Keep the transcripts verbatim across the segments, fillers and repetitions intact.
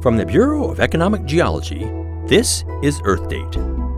From the Bureau of Economic Geology, this is Earth Date.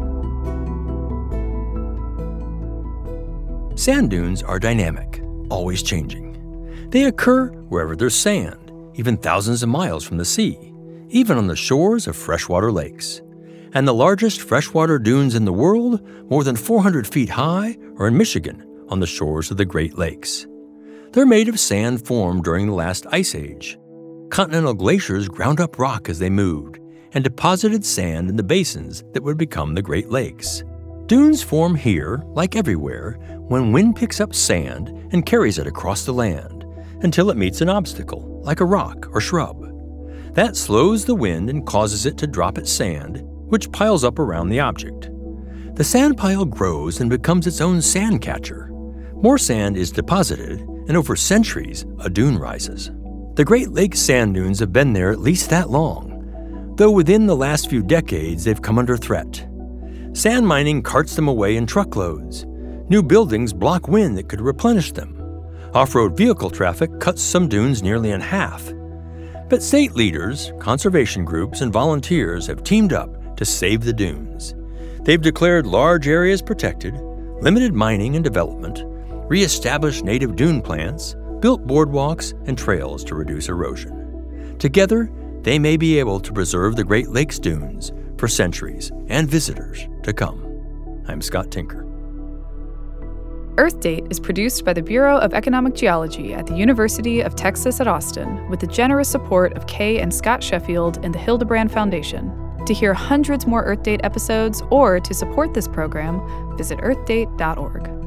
Sand dunes are dynamic, always changing. They occur wherever there's sand, even thousands of miles from the sea, even on the shores of freshwater lakes. And the largest freshwater dunes in the world, more than four hundred feet high, are in Michigan on the shores of the Great Lakes. They're made of sand formed during the last ice age. Continental glaciers ground up rock as they moved and deposited sand in the basins that would become the Great Lakes. Dunes form here, like everywhere, when wind picks up sand and carries it across the land until it meets an obstacle, like a rock or shrub. That slows the wind and causes it to drop its sand, which piles up around the object. The sand pile grows and becomes its own sand catcher. More sand is deposited, and over centuries, a dune rises. The Great Lakes sand dunes have been there at least that long, though within the last few decades they've come under threat. Sand mining carts them away in truckloads. New buildings block wind that could replenish them. Off-road vehicle traffic cuts some dunes nearly in half. But state leaders, conservation groups, and volunteers have teamed up to save the dunes. They've declared large areas protected, limited mining and development, re-established native dune plants, built boardwalks and trails to reduce erosion. Together, they may be able to preserve the Great Lakes dunes for centuries and visitors to come. I'm Scott Tinker. Earth Date is produced by the Bureau of Economic Geology at the University of Texas at Austin with the generous support of Kay and Scott Sheffield and the Hildebrand Foundation. To hear hundreds more Earth Date episodes or to support this program, visit earth date dot org.